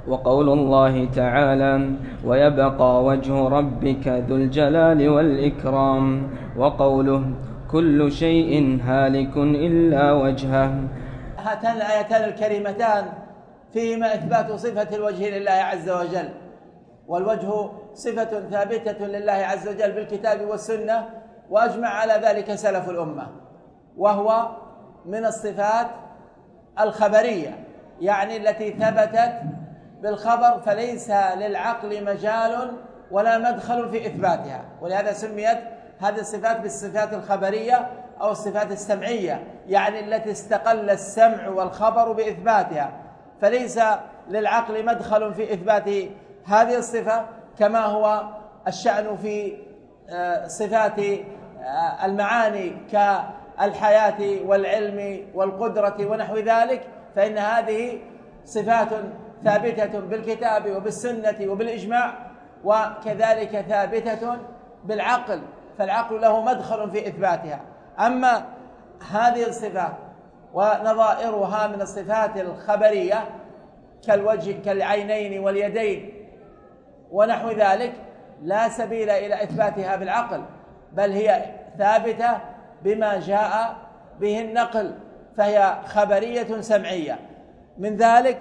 وقول الله تعالى: ويبقى وجه ربك ذو الجلال والإكرام. وقوله: كل شيء هالك إلا وجهه. هاتان الآيتان الكريمتان فيهما إثبات صفة الوجه لله عز وجل، والوجه صفة ثابتة لله عز وجل بالكتاب والسنة، وأجمع على ذلك سلف الأمة، وهو من الصفات الخبرية، يعني التي ثبتت بالخبر، فليس للعقل مجال ولا مدخل في إثباتها. ولهذا سميت هذه الصفات بالصفات الخبرية أو الصفات السمعية، يعني التي استقل السمع والخبر بإثباتها، فليس للعقل مدخل في إثبات هذه الصفة، كما هو الشأن في صفات المعاني كالحياة والعلم والقدرة ونحو ذلك، فإن هذه صفات ثابتة بالكتاب وبالسنة وبالإجماع، وكذلك ثابتة بالعقل، فالعقل له مدخل في إثباتها. أما هذه الصفات ونظائرها من الصفات الخبرية كالوجه كالعينين واليدين ونحو ذلك، لا سبيل إلى إثباتها بالعقل، بل هي ثابتة بما جاء به النقل، فهي خبرية سمعية. من ذلك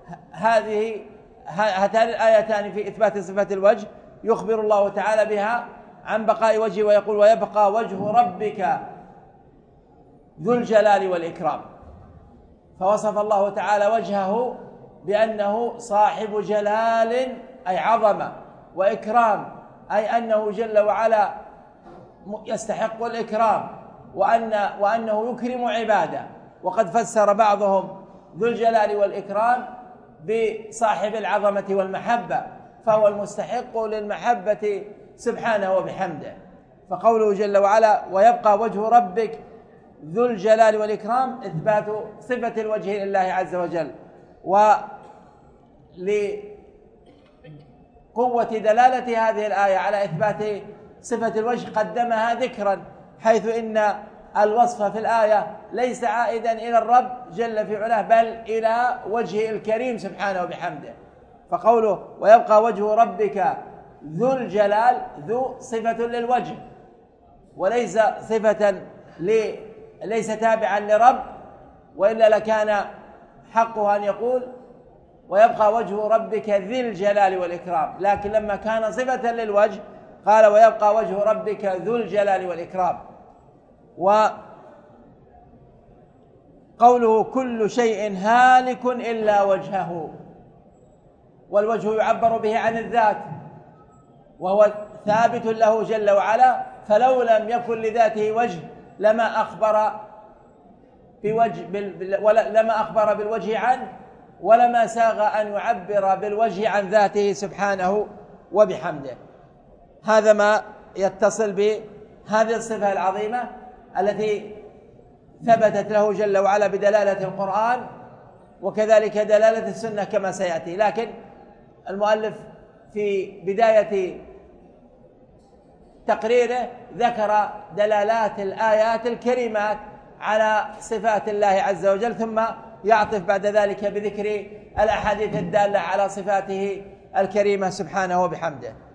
هاتان الآيتان في إثبات صفة الوجه، يخبر الله تعالى بها عن بقاء وجهه ويقول: ويبقى وجه ربك ذو الجلال والإكرام. فوصف الله تعالى وجهه بأنه صاحب جلال أي عظمة، وإكرام أي أنه جل وعلا يستحق الإكرام، وأنه يكرم عباده. وقد فسر بعضهم ذو الجلال والإكرام بصاحب العظمة والمحبة، فهو المستحق للمحبة سبحانه وبحمده. فقوله جل وعلا: ويبقى وجه ربك ذو الجلال والإكرام، إثبات صفة الوجه لله عز وجل. ولقوة دلالة هذه الآية على إثبات صفة الوجه قدمها ذكرا، حيث إن الوصف في الآية ليس عائدا إلى الرب جل في علاه، بل إلى وجهه الكريم سبحانه وبحمده. فقوله: ويبقى وجه ربك ذو الجلال، ذو صفة للوجه، وليس صفة ليس تابعا لرب، وإلا لكان حقه أن يقول: ويبقى وجه ربك ذي الجلال والإكرام، لكن لما كان صفة للوجه قال: ويبقى وجه ربك ذو الجلال والإكرام. وقوله: كل شيء هالك إلا وجهه، والوجه يعبر به عن الذات، وهو ثابت له جل وعلا، فلو لم يكن لذاته وجه لما أخبر بالوجه عنه، ولما ساغ أن يعبر بالوجه عن ذاته سبحانه وبحمده. هذا ما يتصل بهذه الصفة العظيمة التي ثبتت له جل وعلا بدلالة القرآن، وكذلك دلالة السنة كما سيأتي. لكن المؤلف في بداية تقريره ذكر دلالات الآيات الكريمات على صفات الله عز وجل، ثم يعطف بعد ذلك بذكر الأحاديث الدالة على صفاته الكريمة سبحانه وبحمده.